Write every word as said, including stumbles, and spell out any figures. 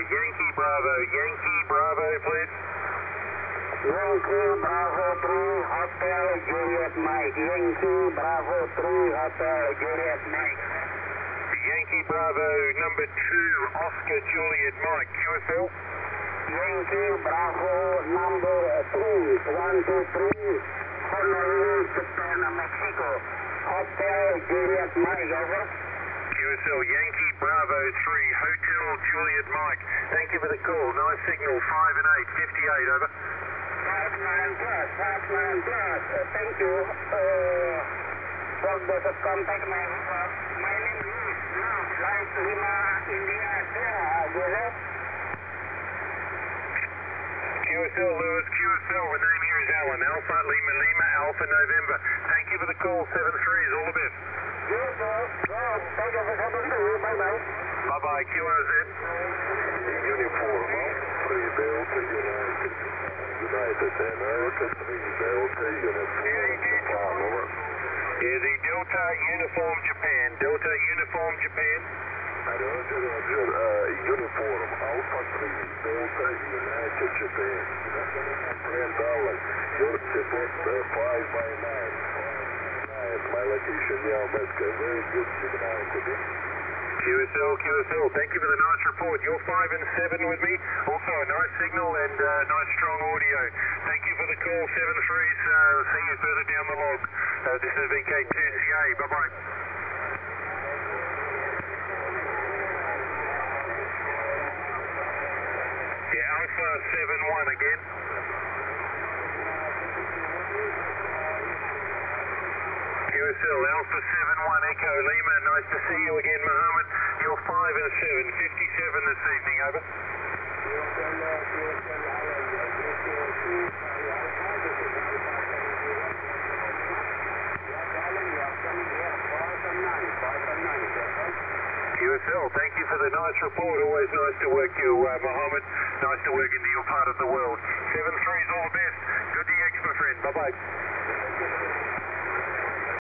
Yankee Bravo, Yankee Bravo, please. Yankee Bravo three, Hotel Juliet Mike. Yankee Bravo three, Hotel Juliet Mike. Yankee Bravo number two, Oscar Juliet Mike, Q S L. Yankee Bravo number three, one two three, Honolulu, Japan, Mexico. Hotel Juliet Mike, over. Q S L, Yankee Bravo three, Hotel Juliet Mike. Thank you for the call. Nice signal, five and eight, fifty-eight, over. five nine plus, five nine plus. Uh, thank you. Uh, for the contact, my, uh, my name is Luis, like Lima, India, Sierra, Joseph. Q S L, Lewis, Q S L, the name here is Alan, Alpha, Lima, Lima, Alpha, November. Thank you for the call, seven three is all the best. Yes, sir. Well, thank you for coming through. Bye-bye. Bye-bye, Q R Z. Uniform, three Delta, United, United America, three Delta, Uniform, Japan, over. Yeah, the Delta Uniform Japan, Delta Uniform Japan. Roger, Roger, uh, Uniform, Alpha three, Delta, United Japan. Brand Allen, your support uh, five by nine. My location now, but very good signal today. Q S L, Q S L, thank you for the nice report. You're five and seven with me. Also a nice signal and uh, nice strong audio. Thank you for the call, seven threes. Uh, see you further down the log. Uh, this is V K two C A. Bye-bye. Yeah, Alpha seven one again. Q S L, Alpha seven one, Echo Lima. Nice to see you again, Mohammed. You're five and seven, fifty-seven this evening, over. Q S L, thank you for the nice report. Always nice to work you, uh, Mohammed. Nice to work into your part of the world. seven threes, all the best. Good D X, my friend. Bye-bye.